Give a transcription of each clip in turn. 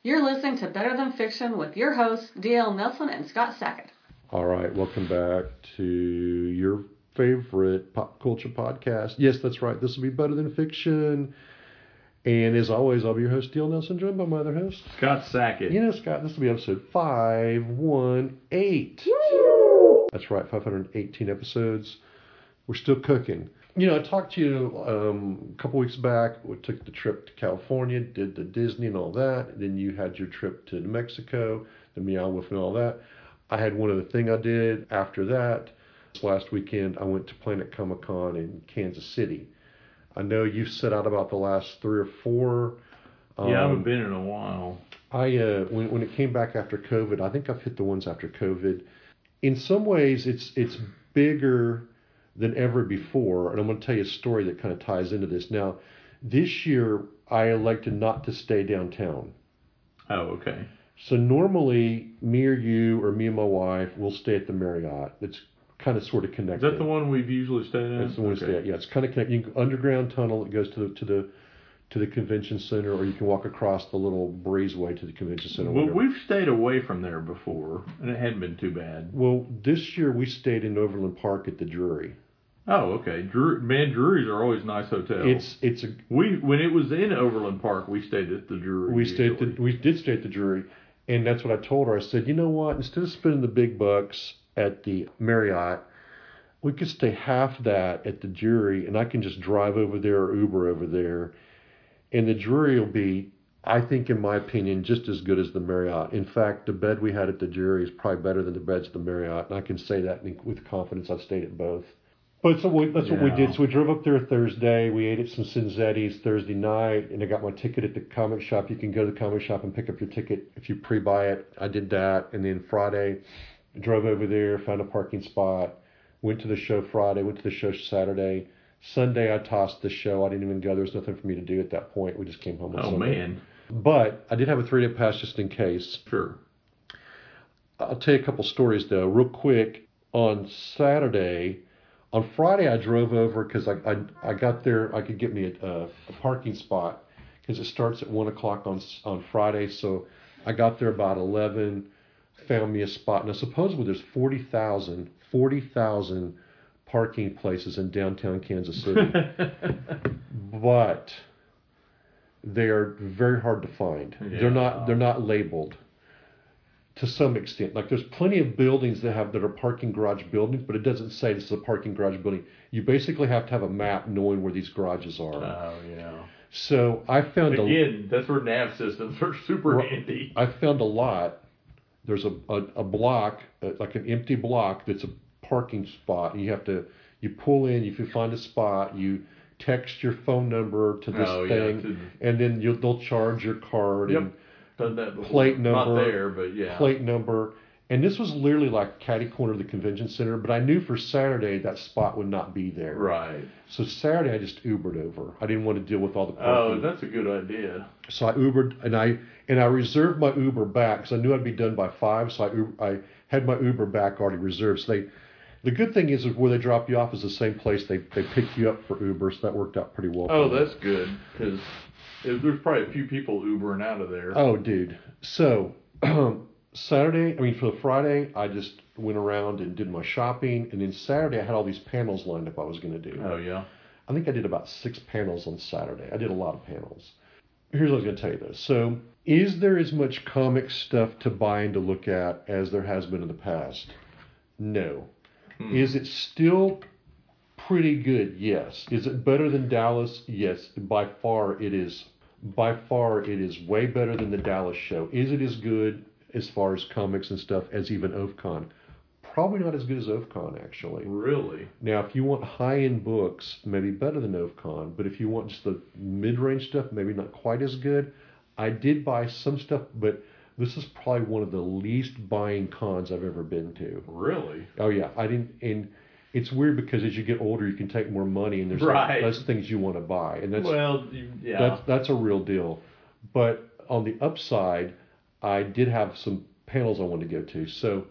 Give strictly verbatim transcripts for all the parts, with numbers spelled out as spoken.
You're listening to Better Than Fiction with your hosts, D L Nelson and Scott Sackett. All right, welcome back to your favorite pop culture podcast. Yes, that's right. This will be Better Than Fiction. And as always, I'll be your host, D L Nelson, joined by my other host, Scott Sackett. You know, Scott, this will be episode five one eight. Woo! That's right, five hundred eighteen episodes. We're still cooking. You know, I talked to you um, a couple weeks back. We took the trip to California, did the Disney and all that. And then you had your trip to New Mexico, the Meow Wolf and all that. I had one other thing I did after that. This last weekend, I went to Planet Comic Con in Kansas City. I know you've set out about the last three or four. Um, yeah, I haven't been in a while. I uh, when when it came back after COVID, I think I've hit the ones after COVID. In some ways, it's it's bigger than ever before, and I'm going to tell you a story that kind of ties into this. Now, this year, I elected not to stay downtown. Oh, okay. So normally, me or you or me and my wife will stay at the Marriott. It's kind of sort of connected. Is that the one we've usually stayed in? That's the one okay. we stay at. Yeah, it's kind of connected. You can, underground tunnel that goes to the to the to the convention center, or you can walk across the little breezeway to the convention center. Well, whatever. We've stayed away from there before, and it hadn't been too bad. Well, this year we stayed in Overland Park at the Drury. Oh, okay. Drew, man, Drury's are always nice hotels. It's it's a we when it was in Overland Park, we stayed at the Drury. We stayed usually. at the, we did stay at the Drury, and that's what I told her. I said, you know what? Instead of spending the big bucks at the Marriott, we could stay half that at the Drury, and I can just drive over there or Uber over there, and the Drury will be, I think, in my opinion, just as good as the Marriott. In fact, the bed we had at the Drury is probably better than the beds at the Marriott, and I can say that with confidence. I've stayed at both. But so we, that's yeah. what we did. So we drove up there Thursday. We ate at some Cinzetti's Thursday night, and I got my ticket at the comic shop. You can go to the comic shop and pick up your ticket if you pre-buy it. I did that, and then Friday, drove over there, found a parking spot, went to the show Friday, went to the show Saturday. Sunday, I tossed the show. I didn't even go. There was nothing for me to do at that point. We just came home on oh, Sunday. man. But I did have a three-day pass just in case. Sure. I'll tell you a couple stories, though, real quick. On Saturday... On Friday, I drove over because I, I I got there. I could get me a, a, a parking spot because it starts at one o'clock on on Friday. So I got there about eleven, found me a spot. Now, supposedly there's forty thousand parking places in downtown Kansas City, but they are very hard to find. Yeah. They're not they're not labeled. To some extent, like there's plenty of buildings that have that are parking garage buildings, but it doesn't say this is a parking garage building. You basically have to have a map knowing where these garages are. Oh yeah. So I found again, a, that's where nav systems are super right, handy. I found a lot. There's a a, a block, uh, like an empty block that's a parking spot. And you have to you pull in. If you find a spot, you text your phone number to this oh, thing, yeah, to, and then you'll they'll charge your card. Yep. And, Done that before. Plate number, not there, but yeah. Plate number, and this was literally like catty corner of the convention center. But I knew for Saturday that spot would not be there. Right. So Saturday I just Ubered over. I didn't want to deal with all the parking. parking. Oh, that's a good idea. So I Ubered, and I and I reserved my Uber back because I knew I'd be done by five. So I Uber, I had my Uber back already reserved. So they, the good thing is, is where they drop you off is the same place they they pick you up for Uber. So that worked out pretty well. Oh, that's good because there's probably a few people Ubering out of there. Oh, dude. So, Saturday, I mean, for the Friday, I just went around and did my shopping. And then Saturday, I had all these panels lined up I was going to do. Oh, yeah? I think I did about six panels on Saturday. I did a lot of panels. Here's what I was going to tell you, though. So, is there as much comic stuff to buy and to look at as there has been in the past? No. Hmm. Is it still pretty good? Yes. Is it better than Dallas? Yes. By far, it is. By far, it is way better than the Dallas show. Is it as good as far as comics and stuff as even OFCON? Probably not as good as OFCON, actually. Really? Now, if you want high-end books, maybe better than OFCON. But if you want just the mid-range stuff, maybe not quite as good. I did buy some stuff, but this is probably one of the least buying cons I've ever been to. Really? Oh, yeah. I didn't... and it's weird because as you get older, you can take more money, and there's right. less things you want to buy, and that's well, yeah, that's that's a real deal. But on the upside, I did have some panels I wanted to go to. So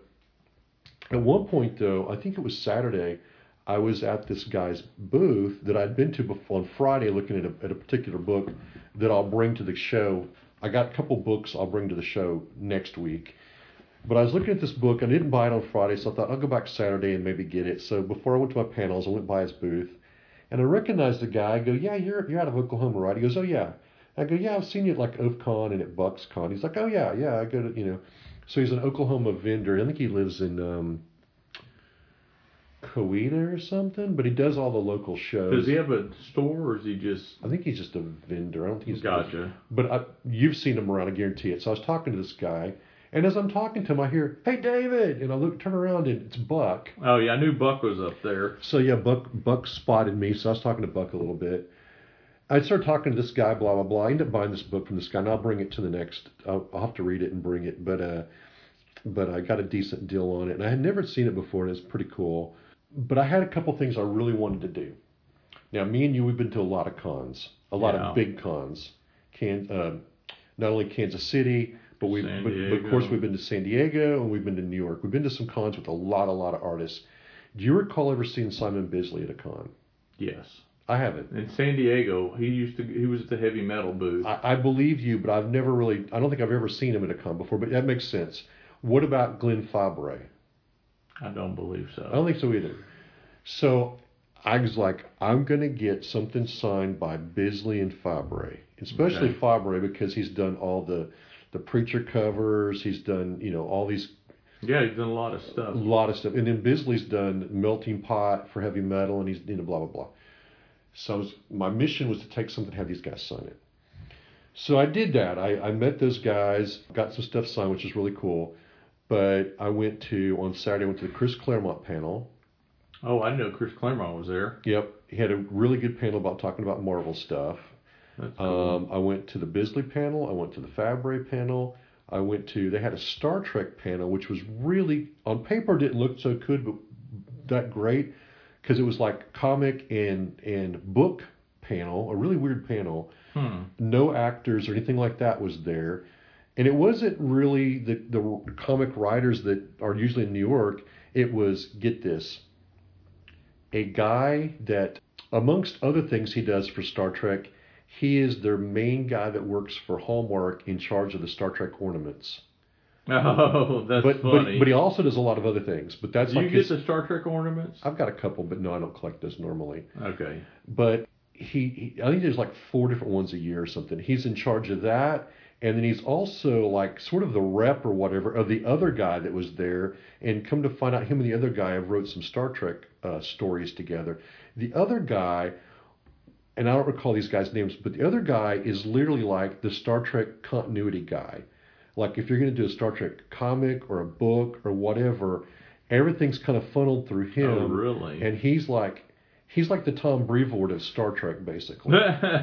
at one point, though, I think it was Saturday, I was at this guy's booth that I'd been to before on Friday, looking at a, at a particular book that I'll bring to the show I got a couple books I'll bring to the show next week. But I was looking at this book. I didn't buy it on Friday, so I thought I'll go back Saturday and maybe get it. So before I went to my panels, I went by his booth. And I recognized the guy. I go, yeah, you're you're out of Oklahoma, right? He goes, oh, yeah. I go, yeah, I've seen you at like OafCon and at BucksCon. He's like, oh, yeah, yeah, I go to, you know. So he's an Oklahoma vendor. I think he lives in um, Coweta or something, but he does all the local shows. Does he have a store, or is he just... I think he's just a vendor. I don't think he's... Gotcha. But I, you've seen him around, I guarantee it. So I was talking to this guy, and as I'm talking to him, I hear, hey, David! And I look, turn around, and it's Buck. Oh, yeah, I knew Buck was up there. So, yeah, Buck Buck spotted me, so I was talking to Buck a little bit. I started talking to this guy, blah, blah, blah. I ended up buying this book from this guy, and I'll bring it to the next... I'll, I'll have to read it and bring it, but uh, but I got a decent deal on it. And I had never seen it before, and it's pretty cool. But I had a couple things I really wanted to do. Now, me and you, we've been to a lot of cons, a lot Yeah. of big cons. Can, uh, not only Kansas City, but, we, San but, but of Diego. course we've been to San Diego, and we've been to New York. We've been to some cons with a lot, a lot of artists. Do you recall ever seeing Simon Bisley at a con? Yes. I haven't. In San Diego, he used to. He was at the heavy metal booth. I, I believe you, but I've never really, I don't think I've ever seen him at a con before, but that makes sense. What about Glenn Fabre? I don't believe so. I don't think so either. So I was like, I'm going to get something signed by Bisley and Fabre, especially Okay. Fabre because he's done all the, the Preacher covers. He's done, you know, all these, Yeah, he's done a lot of stuff. a lot of stuff. And then Bisley's done Melting Pot for heavy metal, and he's, you know, blah, blah, blah. So I was, my mission was to take something and have these guys sign it. So I did that. I, I met those guys, got some stuff signed, which is really cool. But I went to, on Saturday, I went to the Chris Claremont panel. Oh, I know Chris Claremont was there. Yep. He had a really good panel about talking about Marvel stuff. That's cool. Um, I went to the Bisley panel. I went to the Fabre panel. I went to, they had a Star Trek panel, which was really, on paper, didn't look so good, but that great, because it was like comic and, and book panel, a really weird panel. Hmm. No actors or anything like that was there. And it wasn't really the, the comic writers that are usually in New York. It was, get this, a guy that, amongst other things he does for Star Trek, he is their main guy that works for Hallmark in charge of the Star Trek ornaments. Oh, that's but, funny. But, but he also does a lot of other things. But that's Do like you get his, the Star Trek ornaments? I've got a couple, but no, I don't collect those normally. Okay. But he, he I think there's like four different ones a year or something. He's in charge of that. And then he's also like sort of the rep or whatever of the other guy that was there. And come to find out, him and the other guy have wrote some Star Trek uh, stories together. The other guy, and I don't recall these guys' names, but the other guy is literally like the Star Trek continuity guy. Like if you're going to do a Star Trek comic or a book or whatever, everything's kind of funneled through him. Oh, really? And he's like, he's like the Tom Brevoort of Star Trek, basically.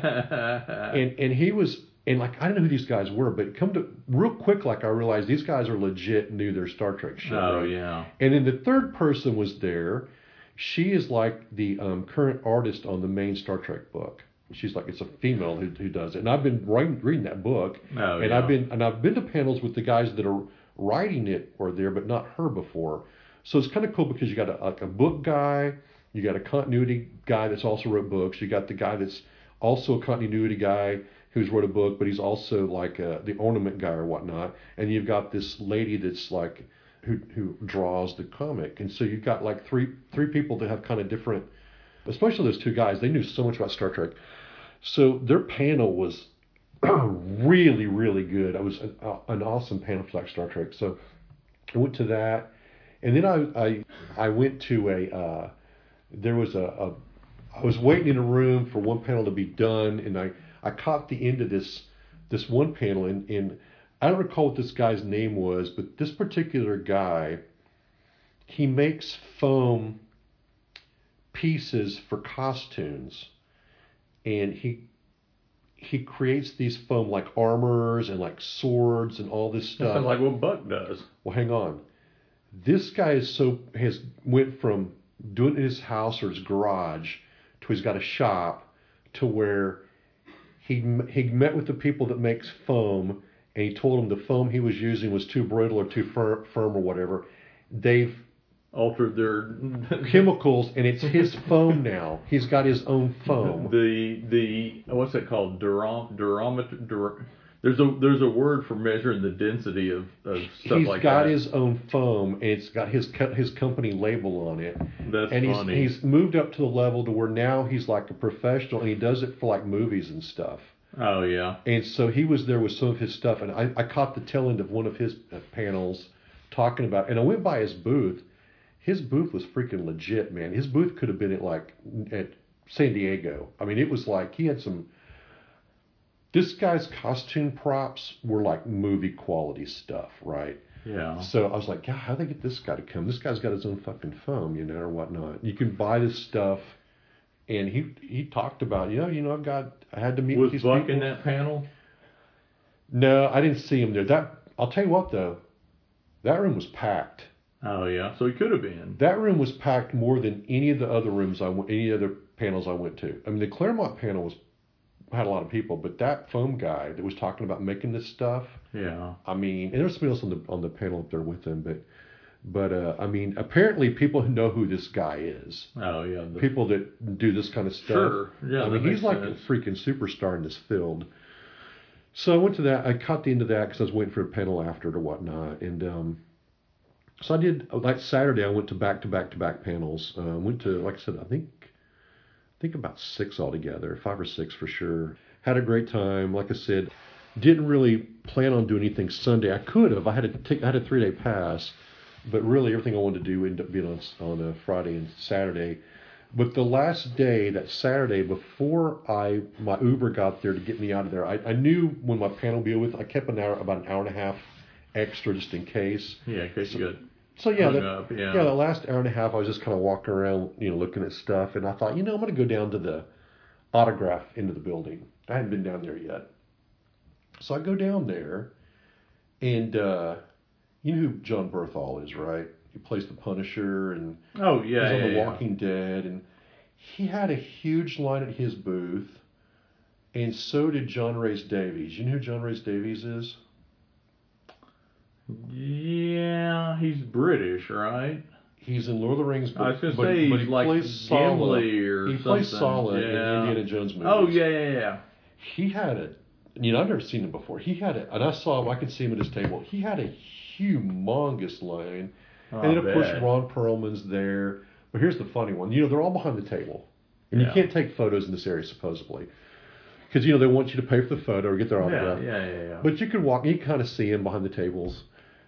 and and he was, and like, I don't know who these guys were, but come to, real quick, like I realized these guys are legit, knew their Star Trek show. Oh, right? yeah. And then the third person was there. She is like the um, current artist on the main Star Trek book. She's like, it's a female who, who does it. And I've been writing, reading that book. Oh, and yeah. I've been and I've been to panels with the guys that are writing it or there, but not her before. So it's kind of cool because you got a, like a book guy, you got a continuity guy that's also wrote books. You got the guy that's also a continuity guy who's wrote a book, but he's also like a, the ornament guy or whatnot. And you've got this lady that's like who who draws the comic. And so you've got like three three people that have kind of different, especially those two guys. They knew so much about Star Trek. So their panel was really, really good. It was an, uh, an awesome panel for like Star Trek. So I went to that. And then I I, I went to a, uh, there was a, a, I was waiting in a room for one panel to be done. And I, I caught the end of this this one panel. And, and I don't recall what this guy's name was, but this particular guy, he makes foam pieces for costumes. And he he creates these foam like armors and like swords and all this stuff. Sounds like what Buck does. Well, hang on. This guy is so has went from doing it in his house or his garage to he's got a shop to where he he met with the people that makes foam and he told them the foam he was using was too brittle or too fir- firm or whatever. They've Altered their chemicals and it's his foam now. He's got his own foam. The the what's it called? Durom durometer dur, There's a there's a word for measuring the density of, of stuff he's like got that. his own foam, and it's got his co- his company label on it. That's and he's, funny. he's moved up to the level to where now he's like a professional, and he does it for like movies and stuff. Oh yeah. And so he was there with some of his stuff, and I, I caught the tail end of one of his panels talking about, and I went by his booth. His booth was freaking legit, man. His booth could have been at like at San Diego. I mean, it was like he had some. This guy's costume props were like movie quality stuff, right? Yeah. So I was like, God, how'd they get this guy to come? This guy's got his own fucking foam, you know, or whatnot. You can buy this stuff, and he he talked about, you know, you know, I've got, I had to meet Was with these Buck people. in that panel? No, I didn't see him there. That I'll tell you what though, that room was packed. Oh yeah. So he could have been. That room was packed more than any of the other rooms I went, any other panels I went to. I mean, the Claremont panel was had a lot of people, but that foam guy that was talking about making this stuff. Yeah. I mean, and there was somebody else on the on the panel up there with him, but but uh, I mean, apparently people know who this guy is. Oh yeah. The, People that do this kind of stuff. Sure. Yeah. I that mean, he's makes like sense. a freaking superstar in this field. So I went to that. I caught the end of that because I was waiting for a panel after it or whatnot, and um, so I did. Like Saturday, I went to back to back to back panels. Uh, went to, like I said, I think. I think about six altogether, five or six for sure. Had a great time. Like I said, didn't really plan on doing anything Sunday. I could have. I had to take. I had a three day pass, but really everything I wanted to do ended up being on on a Friday and Saturday. But the last day, that Saturday, before I my Uber got there to get me out of there, I, I knew when my panel would be with. I kept an hour, about an hour and a half extra just in case. Yeah, in case you got. So yeah, hung that, up, yeah. yeah, the last hour and a half, I was just kind of walking around, you know, looking at stuff, and I thought, you know, I'm going to go down to the autograph end of the building. I hadn't been down there yet, so I go down there, and uh, you know who John Berthal is, right? He plays the Punisher, and Oh yeah. he's on yeah, The yeah. Walking Dead, and he had a huge line at his booth, and so did John Rhys Davies. You know who John Rhys Davies is? Yeah, he's British, right? He's in Lord of the Rings, but, I was gonna but, say but he's he like plays Sala. Gimli or He something. plays Sala in Yeah. Indiana Jones movies. Oh yeah, yeah, yeah. He had a, you know, I've never seen him before. He had a, and I saw him. I could see him at his table. He had a humongous line, Oh, and then of I course bet. Ron Perlman's there. But here's the funny one. You know, they're all behind the table, and Yeah. you can't take photos in this area supposedly, because you know they want you to pay for the photo or get their Yeah, autograph. yeah, yeah, yeah. But you can walk, you can kind of see him behind the tables.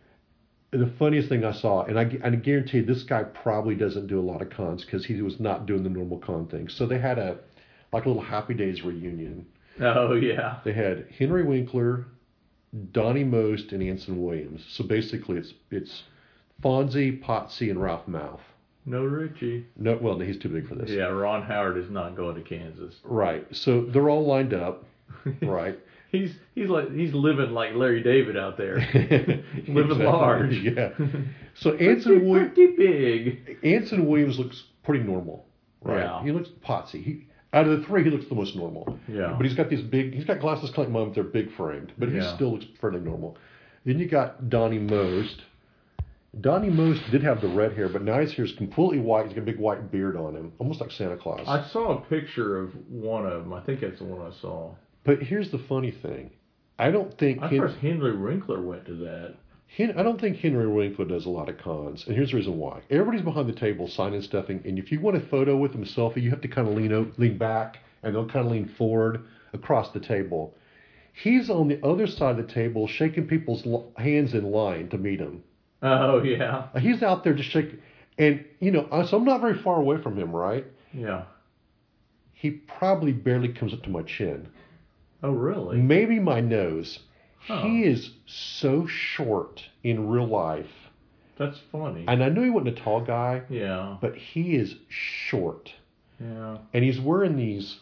The funniest thing I saw, and I, I guarantee this guy probably doesn't do a lot of cons because he was not doing the normal con thing. So they had a, like a little Happy Days reunion. Oh yeah. They had Henry Winkler, Donnie Most, and Anson Williams. So basically it's it's Fonzie, Potsy, and Ralph Mouth. No Richie. No, well, no, he's too big for this. Yeah, Ron Howard is not going to Kansas. Right. So they're all lined up. Right. He's he's like he's living like Larry David out there, living Exactly, large. Yeah. So Pretty, Anson Williams. pretty big. Anson Williams looks pretty normal, right? Yeah. He looks potsy. He out of the three, he looks the most normal. Yeah. But he's got these big. He's got glasses like mine, but they're big framed. But he Yeah. still looks fairly normal. Then you got Donnie Most. Donnie Most did have the red hair, but now his hair is completely white. He's got a big white beard on him, almost like Santa Claus. I saw a picture of one of them. I think that's the one I saw. But here's the funny thing. I don't think I Hen- first Henry Winkler went to that. Hen- I don't think Henry Winkler does a lot of cons, and here's the reason why. Everybody's behind the table signing stuff, and, and if you want a photo with them, a selfie, you have to kind of lean out, lean back, and they'll kind of lean forward across the table. He's on the other side of the table, shaking people's l- hands in line to meet him. Oh yeah. He's out there just shaking, and you know, so I'm not very far away from him, right? Yeah. He probably barely comes up to my chin. Oh really? Maybe my nose. Huh. He is so short in real life. That's funny. And I knew he wasn't a tall guy, Yeah. but he is short. Yeah. And he's wearing these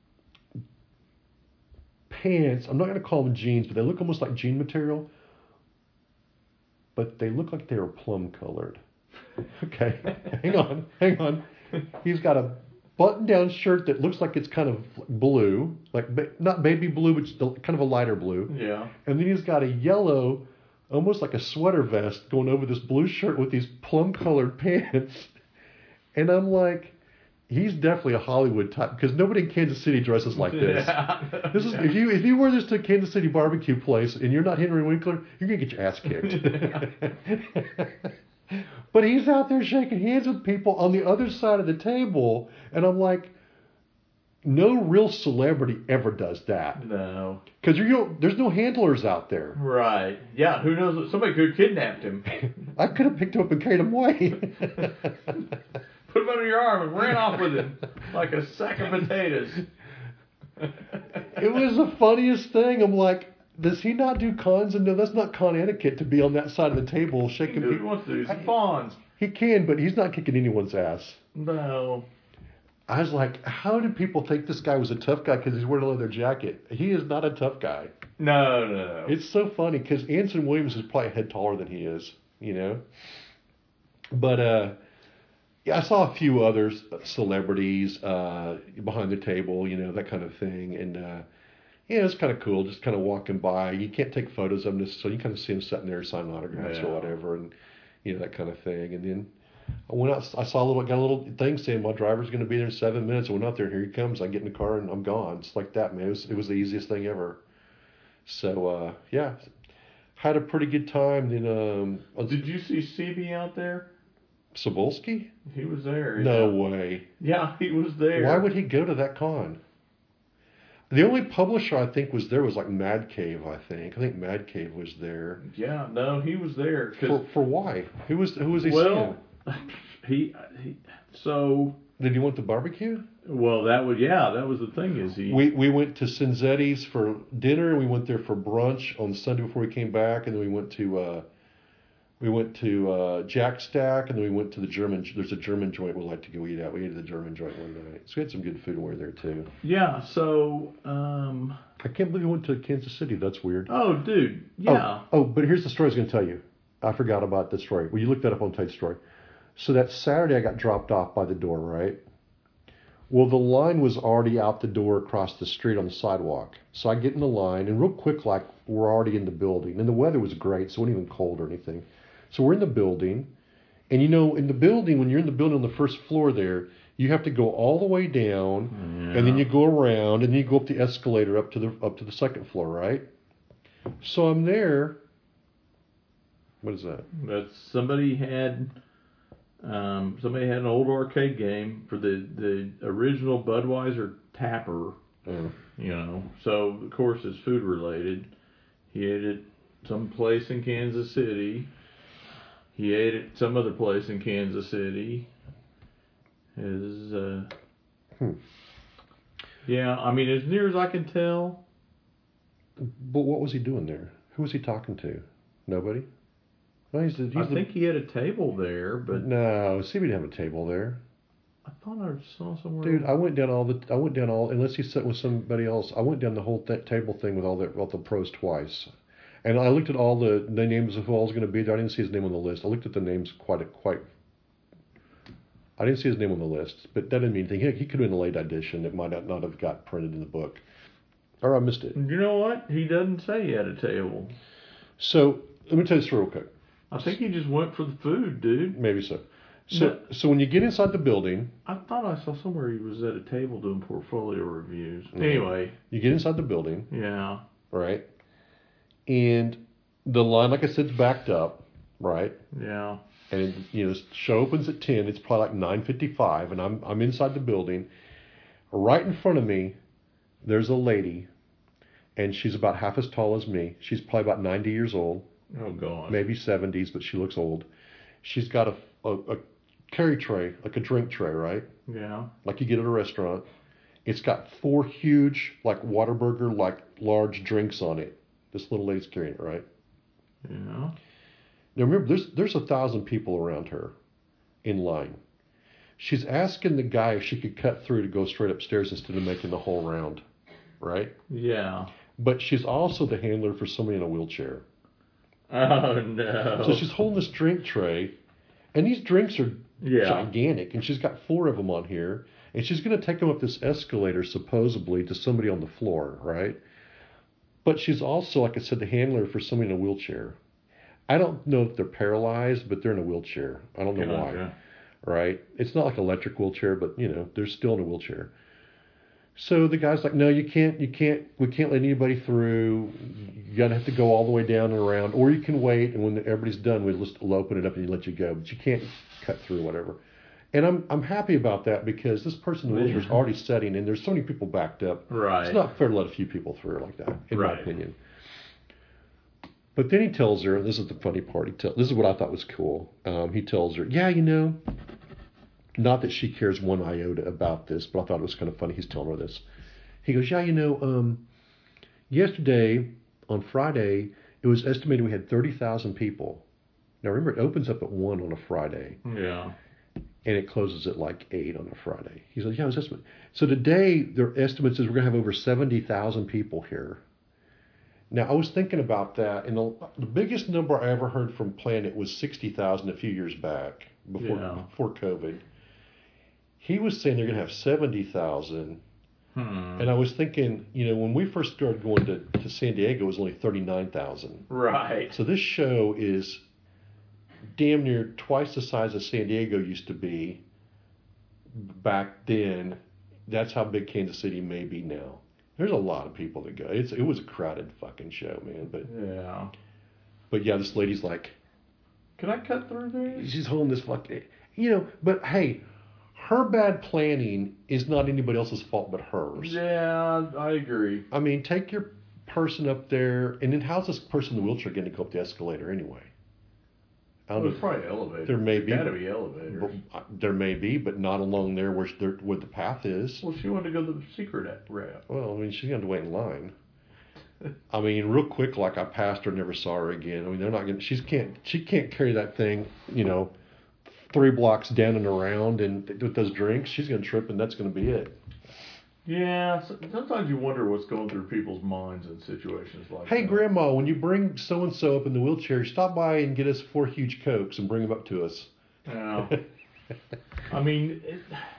pants. I'm not going to call them jeans, but they look almost like jean material. But they look like they were plum colored. Okay, hang on, hang on. He's got a button-down shirt that looks like it's kind of blue, like ba- not baby blue, but still kind of a lighter blue. Yeah. And then he's got a yellow, almost like a sweater vest going over this blue shirt with these plum-colored pants. And I'm like, he's definitely a Hollywood type because nobody in Kansas City dresses like this. Yeah. This is if you if you wear this to a Kansas City barbecue place and you're not Henry Winkler, you're gonna get your ass kicked. But he's out there shaking hands with people on the other side of the table, and I'm like, no real celebrity ever does that. No. Because you know, there's no handlers out there. Right. Yeah, who knows? Somebody could have kidnapped him. I could have picked him up and carried him away. Put him under your arm and ran off with him like a sack of potatoes. It was the funniest thing. I'm like, does he not do cons? And no, that's not con etiquette to be on that side of the table shaking Who people. wants to do some fawns? He can, but he's not kicking anyone's ass. No. I was like, how did people think this guy was a tough guy because he's wearing a leather jacket? He is not a tough guy. No, no, no. It's so funny because Anson Williams is probably a head taller than he is, you know. But uh, yeah, I saw a few other celebrities uh, behind the table, you know, that kind of thing, and uh, yeah, it's kind of cool, just kind of walking by. You can't take photos of them necessarily. You kind of see them sitting there signing autographs Yeah. or whatever, and you know that kind of thing. And then I went out. I saw a little, got a little thing saying my driver's going to be there in seven minutes. I went out there, and here he comes. I get in the car, and I'm gone. It's like that, man. It was, it was the easiest thing ever. So uh, yeah, had a pretty good time. Then um, Did you see C B out there? Cebulski? He was there. No yeah. way. Yeah, he was there. Why would he go to that con? The only publisher I think was there was like Mad Cave. I think. I think Mad Cave was there. Yeah, no, he was there. For for why? Who was who was he Well, seeing? he, he so Did he want the barbecue? well that would yeah that was the thing is he We we went to Cinzetti's for dinner, and we went there for brunch on Sunday before we came back, and then we went to uh, we went to uh, Jack Stack, and then we went to the German. There's a German joint we like to go eat at. We ate at the German joint one night, so we had some good food over there too. yeah so um I can't believe we went to Kansas City. That's weird. oh dude yeah Oh, oh, but here's the story I was going to tell you. I forgot about the story. Well, you looked that up on Tate's story. So that Saturday I got dropped off by the door, right? Well, the line was already out the door across the street on the sidewalk. So I get in the line, and real quick, like, we're already in the building. And the weather was great, so it wasn't even cold or anything. So we're in the building. And, you know, in the building, when you're in the building on the first floor there, you have to go all the way down, yeah. and then you go around, and then you go up the escalator up to the up to the second floor, right? So I'm there. What is that? that somebody had um somebody had an old arcade game for the the original Budweiser tapper, Oh. you know, so of course it's food related. He ate it some place in Kansas City. He ate it some other place in Kansas City. His uh Hmm. yeah, I mean, as near as I can tell. But what was he doing there? Who was he talking to? Nobody? No, he's the, he's I the, think he had a table there, but no, see, we didn't have a table there. I thought I saw somewhere. Dude, I went down all the. I went down all. Unless he's sitting with somebody else, I went down the whole th- table thing with all the all the pros twice, and I looked at all the, the names of who all was going to be there. I didn't see his name on the list. I looked at the names quite a, quite. I didn't see his name on the list, but that didn't mean anything. He, he could have been a late edition. It might not not have got printed in the book, or I missed it. You know what? He doesn't say he had a table. So let me tell you this real quick. I think he just went for the food, dude. Maybe so. So No. so when you get inside the building, I thought I saw somewhere he was at a table doing portfolio reviews. Mhm. Anyway, you get inside the building, yeah. right? And the line, like I said, is backed up, right? Yeah. And you know, the show opens at ten. It's probably like nine fifty-five, and I'm I'm inside the building. Right in front of me, there's a lady, and she's about half as tall as me. She's probably about ninety years old, Oh, God. maybe seventies, but she looks old. She's got a, a a carry tray, like a drink tray, right? Yeah. Like you get at a restaurant. It's got four huge, like Whataburger, like large drinks on it. This little lady's carrying it, right? Yeah. Now remember, there's there's a thousand people around her in line. She's asking the guy if she could cut through to go straight upstairs instead of making the whole round, right? Yeah. But she's also the handler for somebody in a wheelchair. Oh, no. So she's holding this drink tray, and these drinks are Yeah. gigantic, and she's got four of them on here, and she's going to take them up this escalator, supposedly, to somebody on the floor, right? But she's also, like I said, the handler for somebody in a wheelchair. I don't know if they're paralyzed, but they're in a wheelchair. I don't know why. Gotcha. right? It's not like an electric wheelchair, but you know, they're still in a wheelchair. So the guy's like, no, you can't, you can't, we can't let anybody through. You gotta have to go all the way down and around, or you can wait, and when everybody's done, we'll just we'll open it up and let you go. But you can't cut through whatever. And I'm I'm happy about that because this person in the wheelchair is already setting, and there's so many people backed up. Right. It's not fair to let a few people through like that, in Right. my opinion. But then he tells her, and this is the funny part. He tell, this is what I thought was cool. Um, he tells her, yeah, you know. Not that she cares one iota about this, but I thought it was kind of funny he's telling her this. He goes, yeah, you know, um, yesterday, on Friday, it was estimated we had thirty thousand people. Now, remember, it opens up at one on a Friday. Yeah. And it closes at like eight on a Friday. He says, yeah, it was estimate. So today, their estimates is we're going to have over seventy thousand people here. Now, I was thinking about that, and the, the biggest number I ever heard from Planet was sixty thousand a few years back, before Yeah. before COVID. He was saying they're going to have seventy thousand. Hmm. And I was thinking, you know, when we first started going to, to San Diego, it was only thirty-nine thousand. Right. So this show is damn near twice the size of San Diego used to be back then. That's how big Kansas City may be now. There's a lot of people that go. It's It was a crowded fucking show, man. But Yeah. but yeah, this lady's like, Can I cut through there? she's holding this fucking, you know, but hey, her bad planning is not anybody else's fault but hers. Yeah, I agree. I mean, take your person up there, and then how's this person in the wheelchair going to go up the escalator anyway? I don't Well, know. there's probably elevators. There may be. There's gotta be elevators. But, uh, there may be, but not along there where, there where the path is. Well, she wanted to go the secret route. Well, I mean, she's going to wait in line. I mean, real quick, like I passed her, never saw her again. I mean, they're not going. She's can't. She can't carry that thing, you know, three blocks down and around, and with those drinks, she's going to trip, and that's going to be it. Yeah, so- sometimes you wonder what's going through people's minds in situations like Hey, that. Grandma, when you bring so and so up in the wheelchair, stop by and get us four huge Cokes and bring them up to us. Yeah. I mean, it,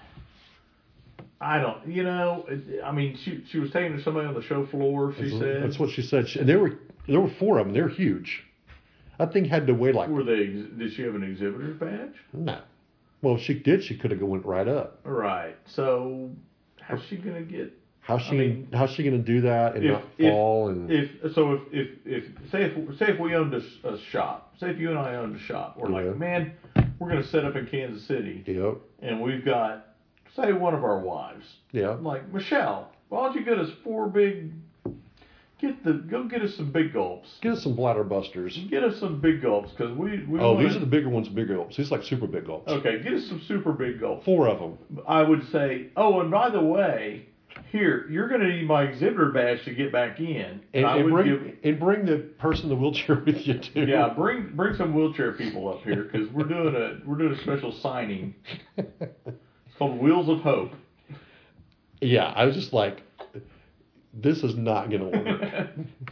I don't, you know, it, I mean, she she was taking to somebody on the show floor, she that's, said. that's what she said. She, and there were there were four of them. They're huge. That thing had to weigh like. Were they, did she have an exhibitor's badge? No. Well, if she did, she could have went right up. Right. So, how's she going to get, How's she I mean, how's she going to do that and if- not if- fall and if, so if, if, if, say if, say if we owned a, s- a shop, say if you and I owned a shop, we're Yeah. like, man, we're going to set up in Kansas City, Yep. and we've got, say one of our wives, Yeah. like, Michelle, why don't you get us four big, get the, go get us some big gulps. Get us some bladder busters. Get us some big gulps, because we, we Oh, wanna, these are the bigger ones, bigger gulps. These are like super big gulps. okay, get us some super big gulps. Four of them. I would say, oh, and by the way, here, you're going to need my exhibitor badge to get back in. And, I and would bring give, and bring the person in the wheelchair with you too. yeah, bring bring some wheelchair people up here because we're doing a we're doing a special signing. It's called Wheels of Hope. Yeah, I was just like, this is not going to work.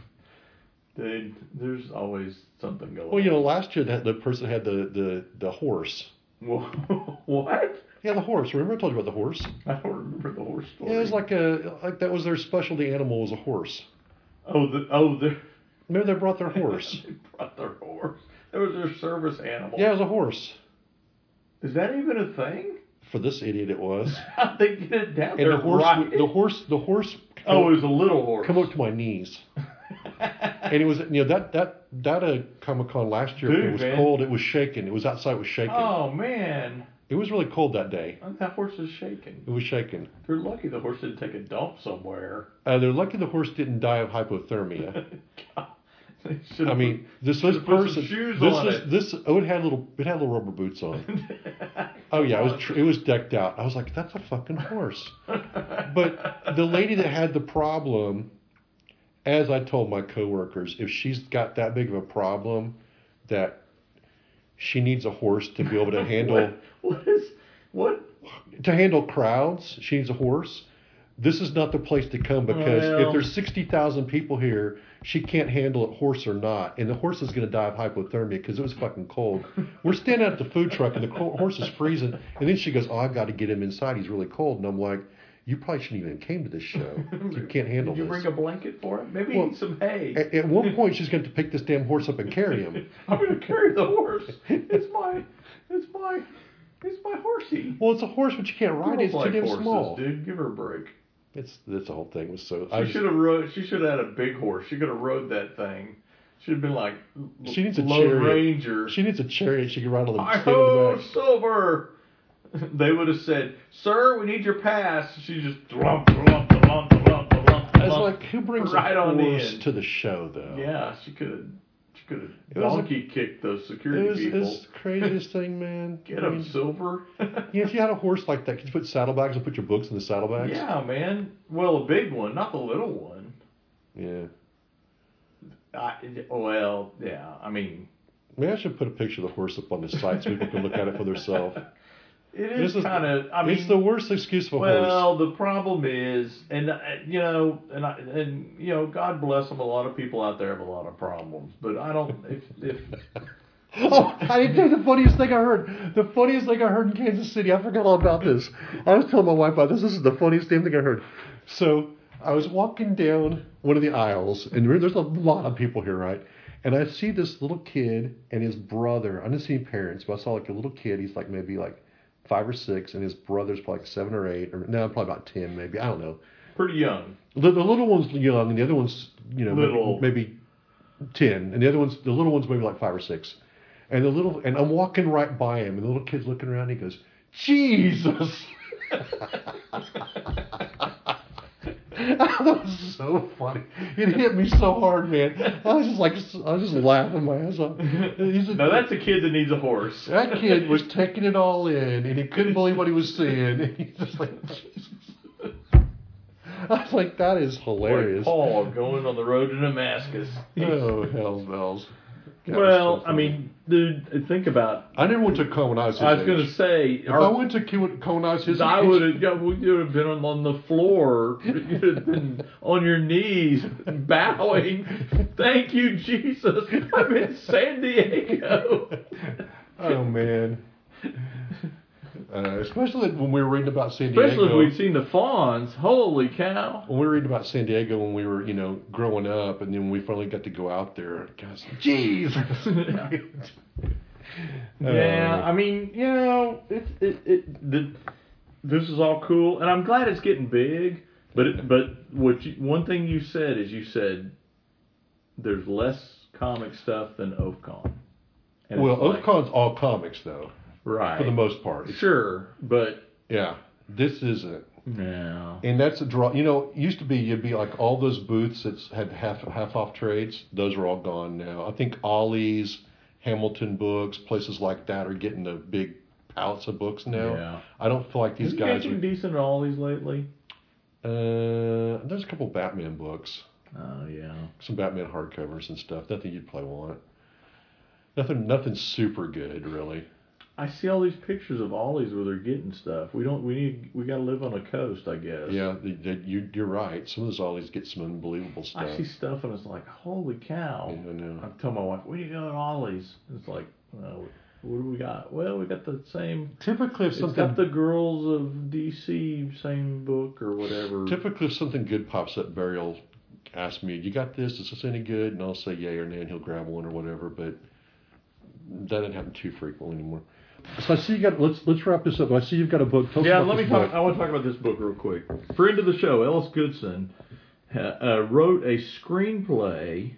Dude, there's always something going. Well, you on. know, last year that the person had the, the, the horse. What? Yeah, the horse. Remember I told you about the horse? I don't remember the horse story. Yeah, it was like a like that was their specialty animal was a horse. oh the oh the Remember they brought their horse. they brought their horse. That was their service animal. Yeah, it was a horse. Is that even a thing? For this idiot, it was. How'd they get it down And there? the horse, right? the horse, the horse. Oh, it was a little horse. come up to my knees. And it was, you know, that that that uh, Comic Con last year. Dude, it was man. cold. It was shaking. It was outside. It was shaking. Oh man, It was really cold that day. that horse is shaking. It was shaking. They're lucky the horse didn't take a dump somewhere. Uh, they're lucky the horse didn't die of hypothermia. God, they should've I mean, this Should've this put some person. shoes this on was it. this. Oh, it had little. It had little rubber boots on. put- Oh yeah, it was tr- it was decked out. I was like, that's a fucking horse. But the lady that had the problem, as I told my coworkers, if she's got that big of a problem, that she needs a horse to be able to handle what, what is what? to handle crowds. She needs a horse. This is not the place to come because Well- if there's sixty thousand people here, she can't handle it, horse or not, and the horse is going to die of hypothermia because it was fucking cold. We're standing at the food truck and the co- horse is freezing, and then she goes, "Oh, I've got to get him inside. He's really cold." And I'm like, "You probably shouldn't even came to this show. You can't handle Did you this." bring a blanket for him? Maybe Well, eat some hay. At, at one point, she's going to pick this damn horse up and carry him. I'm going to carry the horse. It's my, it's my. It's my horsey. Well, it's a horse, but you can't ride it. It's too Girls like damn horses, small. dude. Give her a break. It's that's the whole thing was so. She I just- should have rode. She should have had a big horse. She could have rode that thing. Should have been like She needs a Lone chariot. Ranger. She needs a chariot. She can ride on the Hi stand on the ho, back. Silver. They would have said, "Sir, we need your pass." She just lump, lump, lump, lump, lump. It's like who brings right a on the horse end. to the show though? Yeah, she could have. She could It have was a- donkey kicked those security It was people. it's the craziest thing, man. Get I him, mean, Silver. yeah, if you had a horse like that, could you put saddlebags and put your books in the saddlebags? Yeah, man. Well, a big one, not the little one. Yeah. I, well, yeah. I mean, Maybe I should put a picture of the horse up on the site so people can look at it for themselves. it is, This is- kind of. I mean, It's the worst excuse for a horse. well, the problem is, and uh, you know, and I, and you know, God bless them. A lot of people out there have a lot of problems, but I don't. If if Oh, I didn't tell you the funniest thing I heard. The funniest thing I heard in Kansas City. I forgot all about this. I was telling my wife about this. This is the funniest damn thing I heard. So I was walking down one of the aisles, and there- there's a lot of people here, right? And I see this little kid and his brother. I didn't see parents, but I saw like a little kid. He's like maybe like five or six, and his brother's probably like seven or eight, or no, probably about ten, maybe. I don't know. pretty young, The, the little one's young, and the other one's you know Little. maybe, maybe ten, and the other one's the little one's maybe like five or six. And the little, and I'm walking right by him, and the little kid's looking around. And he goes, "Jesus!" That was so funny. It hit me so hard, man. I was just like, I was just laughing my ass off. He's a- now that's a kid that needs a horse. that kid was taking it all in, and he couldn't believe what he was seeing. And he's just like, Jesus. I was like, that is Like hilarious. Paul going on the road to Damascus. Oh, hell's bells. That was Well, so I funny. mean, dude, think about. I never went to Cohen when I was his I was going age. to say, If I went to Cohen when I was his I age, would have, yeah, we would have been on, on the floor. You'd have been on your knees, bowing. Thank you, Jesus. I'm in San Diego. oh man. Uh, especially when we were reading about San Diego. Especially if we'd seen the fawns. Holy cow. When we were reading about San Diego when we were, you know, growing up, and then we finally got to go out there. Gosh, Jesus. Yeah, I mean, you know, it's it, it the, this is all cool, and I'm glad it's getting big. But it, but what you, one thing you said is you said there's less comic stuff than OFCON. And Well, it's like, OFCON's all comics though, right for the most part. It's- sure, but Yeah, this isn't. no, And that's a draw. You know, it used to be you'd be like all those booths that had half half off trades. Those are all gone now. I think Ollie's, Hamilton Books, places like that are getting the big pallets of books now. Yeah. I don't feel like these Have you guys been are. decent at all these lately? Uh, there's a couple Batman books, Oh yeah. some Batman hardcovers and stuff. Nothing you'd probably want. Nothing, nothing super good, really. I see all these pictures of Ollie's where they're getting stuff. We don't. We need. We got to live on a coast, I guess. Yeah, the, the, you, you're right. Some of those Ollies get some unbelievable stuff. I see stuff and it's like, holy cow. Yeah, I know. I tell my wife, we need to go to Ollie's. It's like, well, what do we got? Well, we got the same. Typically, if It's something got the Girls of D C same book or whatever. typically if something good pops up, Barry will ask me, "You got this? Is this any good?" And I'll say yay or nay, and he'll grab one or whatever. But that doesn't happen too frequently anymore. So I see you got. Let's let's wrap this up. I see you've got a book. Tell us Yeah, about let me this talk. book. I want to talk about this book real quick. Friend of the show, Ellis Goodson, uh, uh, wrote a screenplay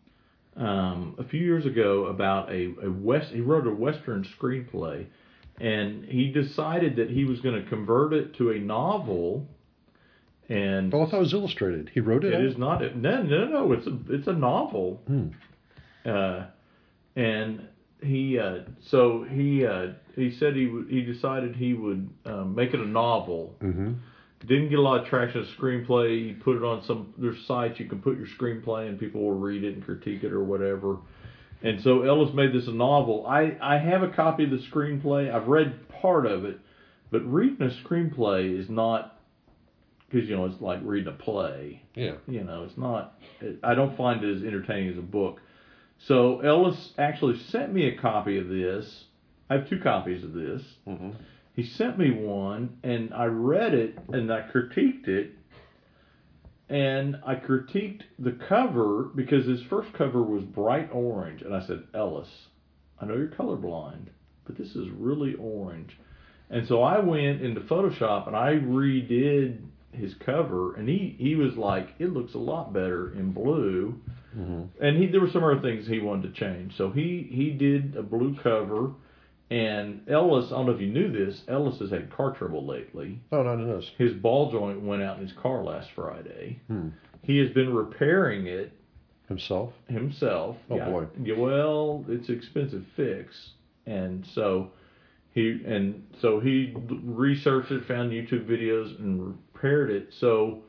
um, a few years ago about a, a west. He wrote a western screenplay, and he decided that he was going to convert it to a novel. And Oh, I thought it was illustrated. He wrote it. it out? is not. No, no, no. It's a it's a novel. Hmm. Uh, and he uh, so he uh, he said he would he decided he would um, make it a novel. Mm-hmm. Didn't get a lot of traction as a screenplay. He put it on some there's sites you can put your screenplay and people will read it and critique it or whatever. And so Ellis made this a novel. I, I have a copy of the screenplay. I've read part of it, but reading a screenplay is not because you know it's like reading a play. Yeah. You know, it's not. It, I don't find it as entertaining as a book. So Ellis actually sent me a copy of this. I have two copies of this. Mm-hmm. He sent me one, and I read it, and I critiqued it. And I critiqued the cover because his first cover was bright orange. And I said, Ellis, I know you're colorblind, but this is really orange. And so I went into Photoshop and I redid his cover, and he, he was like, it looks a lot better in blue. Mm-hmm. And he there were some other things he wanted to change. So he, he did a blue cover, and Ellis, I don't know if you knew this, Ellis has had car trouble lately. Oh, no, no, no. His ball joint went out in his car last Friday. Hmm. He has been repairing it. Himself? Himself. Oh, yeah. boy. Yeah, well, it's an expensive fix. And so he and so he researched it, found YouTube videos, and repaired it. So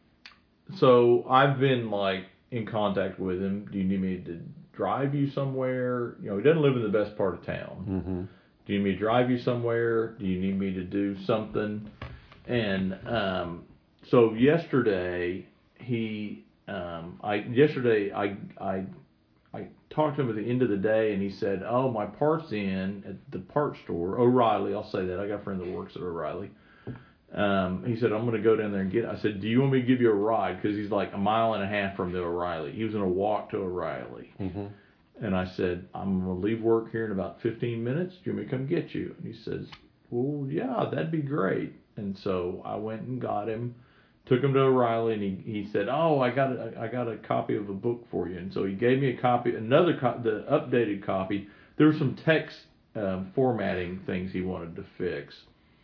so I've been like in contact with him. Do you need me to drive you somewhere? You know, he doesn't live in the best part of town. Mm-hmm. Do you need me to drive you somewhere? Do you need me to do something? And um, so yesterday he um, I yesterday I I I talked to him at the end of the day, and he said, "Oh, my part's in at the part store, O'Reilly." I'll say that. I got a friend that works at O'Reilly. Um, he said, "I'm going to go down there and get it." I said, "Do you want me to give you a ride?" Because he's like a mile and a half from the O'Reilly. He was going to walk to O'Reilly. Mm-hmm. And I said, "I'm going to leave work here in about fifteen minutes. Do you want me to come get you?" And he says, "Well, yeah, that'd be great." And so I went and got him, took him to O'Reilly, and he, he said, "Oh, I got a, I got a copy of a book for you." And so he gave me a copy, another co- the updated copy. There were some text um, formatting things he wanted to fix.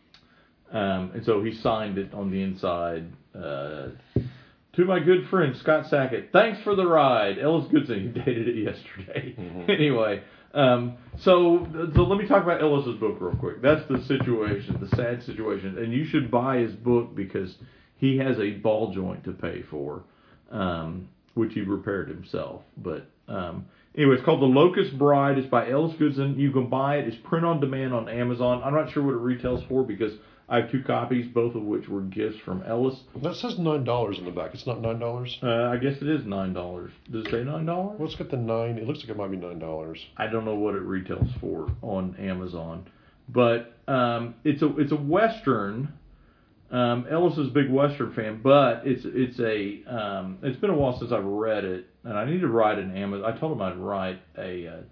Um, and so he signed it on the inside. Uh, to my good friend Scott Sackett, thanks for the ride. Ellis Goodson, he dated it yesterday. Mm-hmm. Anyway, um, so so let me talk about Ellis's book real quick. That's the situation, the sad situation. And you should buy his book because he has a ball joint to pay for, um, which he repaired himself. But um, anyway, it's called The Locust Bride. It's by Ellis Goodson. You can buy it. It's print on demand on Amazon. I'm not sure what it retails for because I have two copies, both of which were gifts from Ellis. That says nine dollars in the back. It's not nine dollars? Uh, I guess it is nine dollars. Does it say nine dollars? Well, it's got the nine. It looks like it might be nine dollars. I don't know what it retails for on Amazon. But um, it's a it's a Western. Um, Ellis is a big Western fan, but it's it's a um, it's been a while since I've read it, and I need to write an Amazon. I told him I'd write a. Uh,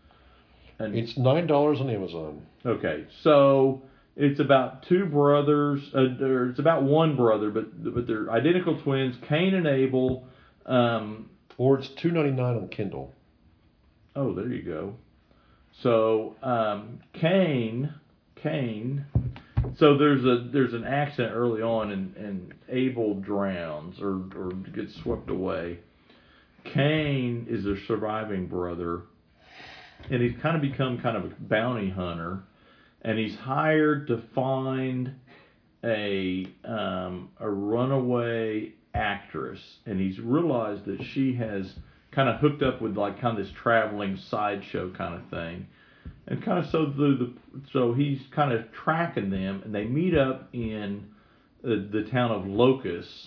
an, it's nine dollars on Amazon. Okay, so it's about two brothers, uh, or it's about one brother, but but they're identical twins, Cain and Abel. Um, or it's two ninety nine on Kindle. Oh, there you go. So um, Cain, Cain. So there's a there's an accident early on, and, and Abel drowns or, or gets swept away. Cain is a surviving brother, and he's kind of become kind of a bounty hunter, and he's hired to find a um, a runaway actress, and he's realized that she has kind of hooked up with like kind of this traveling sideshow kind of thing. And kind of so the, the so he's kind of tracking them, and they meet up in the, the town of Locust.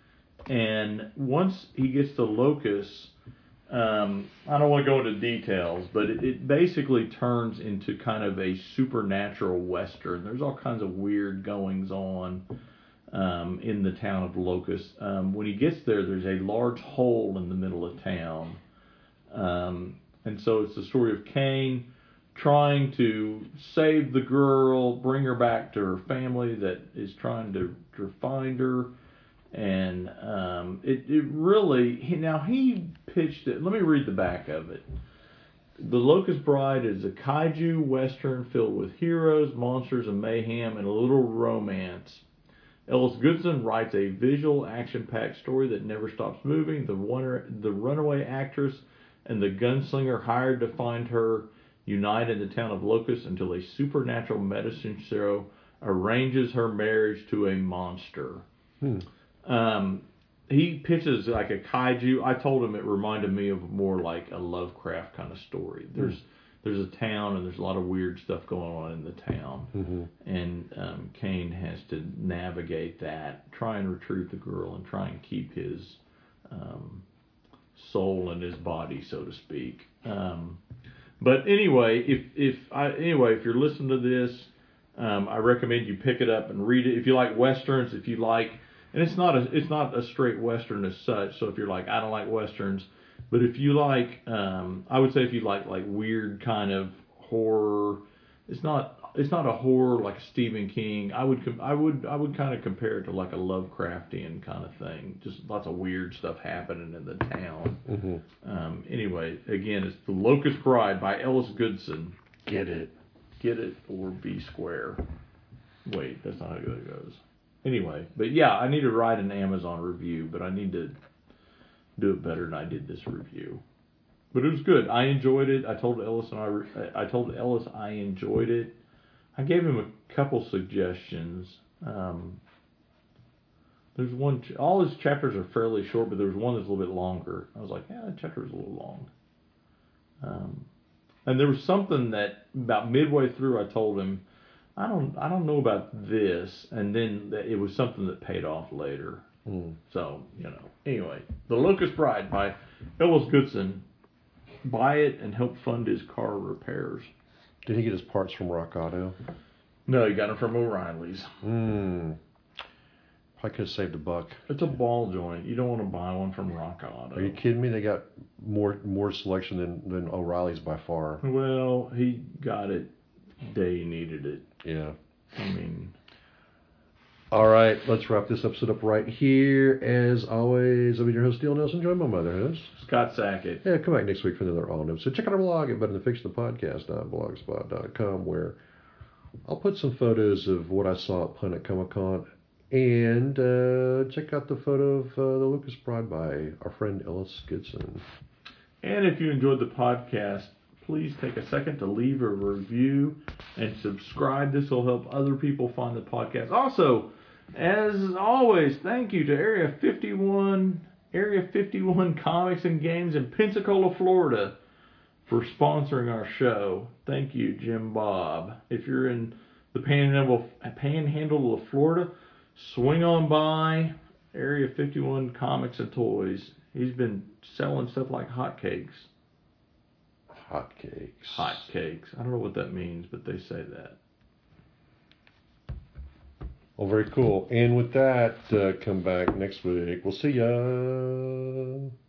And once he gets to Locust, um, I don't want to go into details, but it, it basically turns into kind of a supernatural western. There's all kinds of weird goings on um, in the town of Locust. Um, when he gets there, there's a large hole in the middle of town, um, and so it's the story of Cain trying to save the girl, bring her back to her family that is trying to, to find her. And um, it, it really, he, now he pitched it. Let me read the back of it. The Locust Bride is a kaiju western filled with heroes, monsters, and mayhem, and a little romance. Ellis Goodson writes a visual, action-packed story that never stops moving. The, one, the runaway actress and the gunslinger hired to find her unite in the town of Locust until a supernatural medicine show arranges her marriage to a monster. Hmm. Um, he pitches like a kaiju. I told him it reminded me of more like a Lovecraft kind of story. There's hmm. there's a town and there's a lot of weird stuff going on in the town. Mm-hmm. And um, Cain has to navigate that, try and retrieve the girl, and try and keep his um, soul in his body, so to speak. Um, But anyway, if if I anyway if you're listening to this, um, I recommend you pick it up and read it. If you like westerns, if you like, and it's not a it's not a straight western as such. So if you're like, I don't like westerns, but if you like, um, I would say if you like like weird kind of horror, it's not it's not a horror like Stephen King. I would com- I would I would kind of compare it to like a Lovecraftian kind of thing. Just lots of weird stuff happening in the town. Mm-hmm. Um, anyway, again, it's The Locust Bride by Ellis Goodson. Get it. Get it or be square. Wait, that's not how good it goes. Anyway, but yeah, I need to write an Amazon review, but I need to do it better than I did this review. But it was good. I enjoyed it. I told Ellis and I I told Ellis I enjoyed it. I gave him a couple suggestions. Um, there's one. All his chapters are fairly short, but there was one that's a little bit longer. I was like, yeah, that chapter was a little long. Um, and there was something that about midway through I told him, I don't I don't know about this, and then it was something that paid off later. Mm. So you know. Anyway, The Locust Bride by Ellis Goodson. Buy it and help fund his car repairs. Did he get his parts from Rock Auto? No, he got them from O'Reilly's. Hmm. Probably could have saved a buck. It's a ball joint. You don't want to buy one from Rock Auto. Are you kidding me? They got more more selection than, than O'Reilly's by far. Well, he got it day he needed it. Yeah. I mean... All right, let's wrap this episode up right here. As always, I've been your host, Dale Nelson, joined by my other host, Scott Sackett. Yeah, come back next week for another all new. So check out our blog at better than fiction the podcast dot blogspot dot com, where I'll put some photos of what I saw at Planet Comic Con. And uh, check out the photo of uh, The Locust Bride by our friend Ellis Goodson. And if you enjoyed the podcast, please take a second to leave a review and subscribe. This will help other people find the podcast. Also, as always, thank you to Area fifty-one, Area fifty-one Comics and Games in Pensacola, Florida, for sponsoring our show. Thank you, Jim Bob. If you're in the panhandle, panhandle of Florida, swing on by Area fifty-one Comics and Toys. He's been selling stuff like hotcakes. Hotcakes. Hotcakes. I don't know what that means, but they say that. Well, very cool. And with that, uh, come back next week. We'll see ya.